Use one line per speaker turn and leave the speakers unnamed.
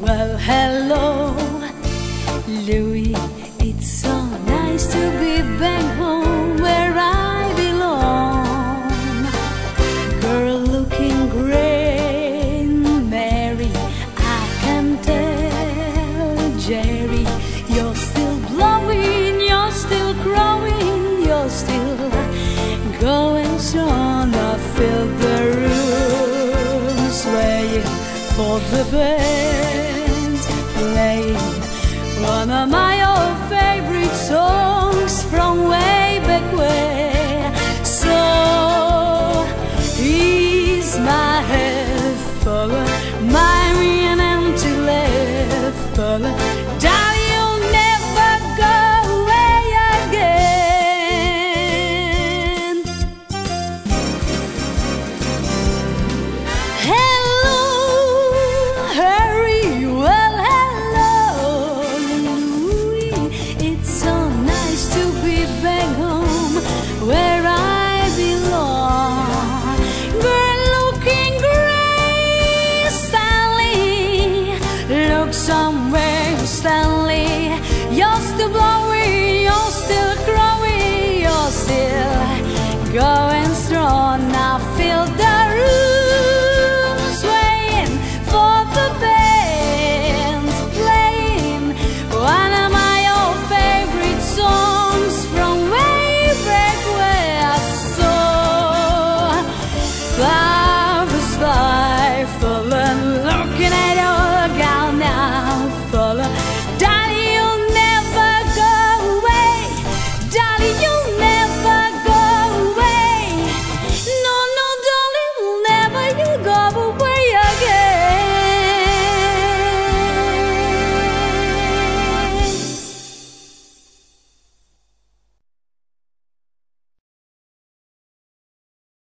Well, hello, Louis. It's so nice to be back home where I belong. Girl looking great, Mary, I can tell. Jerry, you're still blowing, you're still growing, you're still going strong. I feel the room swaying for the band playing one of my old favorite songs from way back when. So ease my head forward, my and empty left forward. Darling, you'll never go away again. Hello, Harry. Well, hello, Louis. It's so nice to be back home where I belong. Girl looking great, Stanley. Look somewhere, Stanley. You're still blowing.